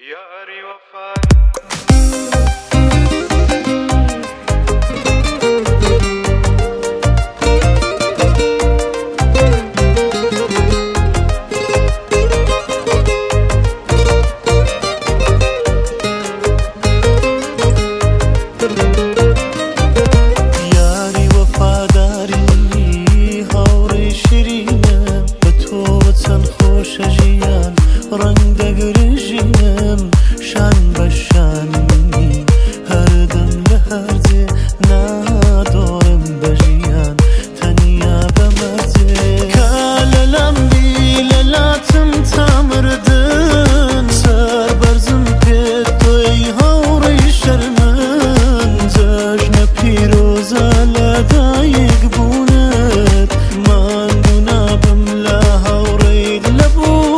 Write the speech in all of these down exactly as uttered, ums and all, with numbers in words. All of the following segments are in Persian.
یاری وفا رنگ دگرجیم شن بشانی هر دم لحظه ندارم بجیان تنیا بمرزه کاللم بی للاتم تمردن سر برزم پید توی هوری شرمن زجن پیروزا لدایگ بوند من دونابم لهورید لبون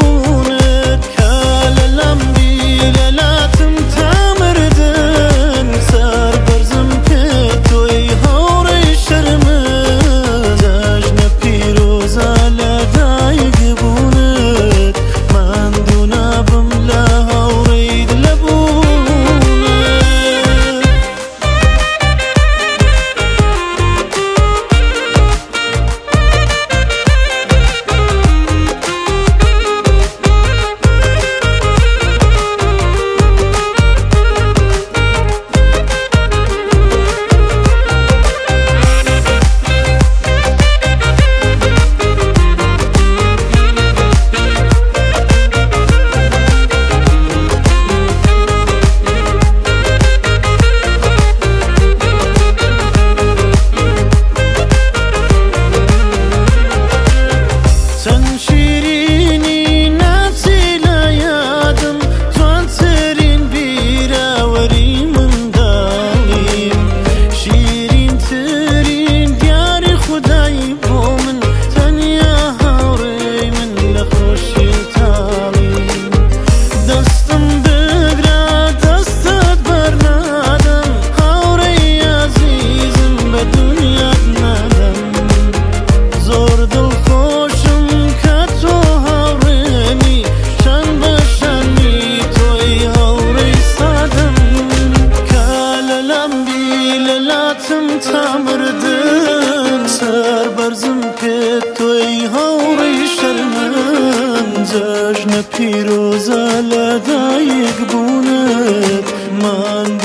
تمردن سر برزم که توی هوری شرمن زجن پیروزا لدایگ بوند من